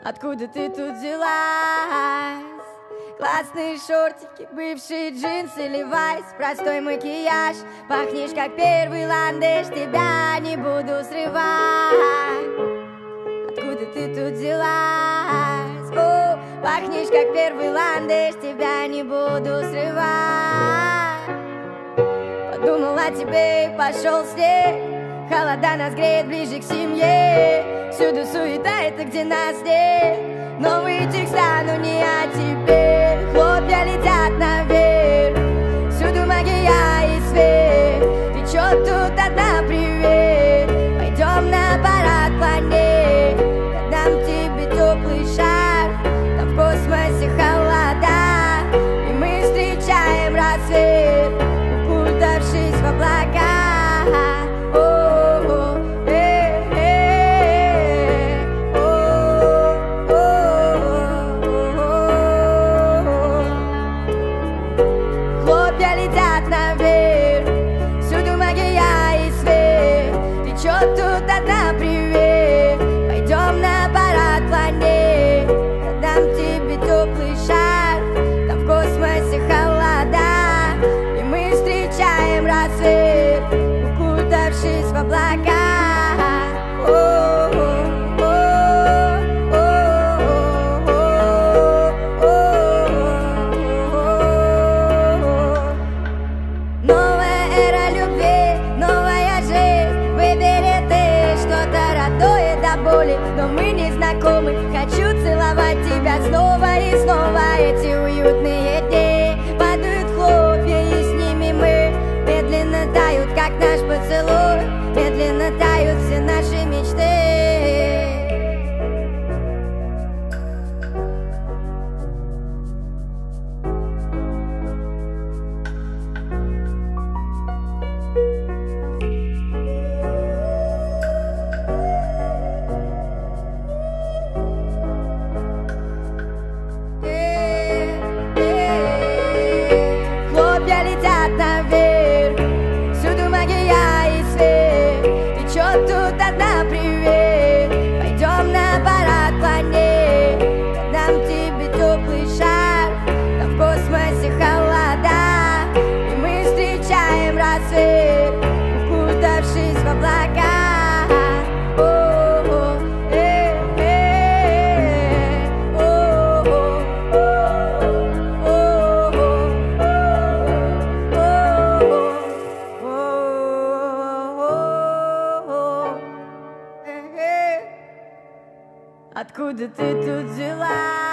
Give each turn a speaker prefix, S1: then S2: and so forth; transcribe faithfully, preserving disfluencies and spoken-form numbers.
S1: Откуда ты тут взялась? Классные шортики, бывшие джинсы, левайс, простой макияж. Пахнешь как первый ландыш, тебя не буду срывать. Откуда ты тут взялась? О, пахнешь как первый ландыш, тебя не буду срывать. Подумал о тебе и пошел снег. Холода нас греет ближе к семье. Всюду суета, это где нас нет. Новые текста, но не о тебе. Хлопья летят наверх. Всюду магия и свет. Ты чё тут одна, привет? Пойдем на парад планет. Я дам тебе теплый шар. Там в космосе холода, и мы встречаем рассвет, укутавшись в облака. Тут одна, привет. Пойдем на парад планет. Я дам тебе теплый шар. Там в космосе холода, и мы встречаем рассвет, укутавшись в облака. Новая эра любви, новая жизнь. Выбери ты что-то родное до боли, но мы не знакомы. Хочу целовать тебя снова и снова. Эти уютные дни падают хлопья, и с ними мы медленно тают, как наш поцелуй. Медленно тают все наши мечты. Тут одна, привет. Пойдем на парад планет. Я дам тебе теплый шар. Там в космосе холода, и мы встречаем рассвет, укутавшись в облака. Откуда ты тут взялась?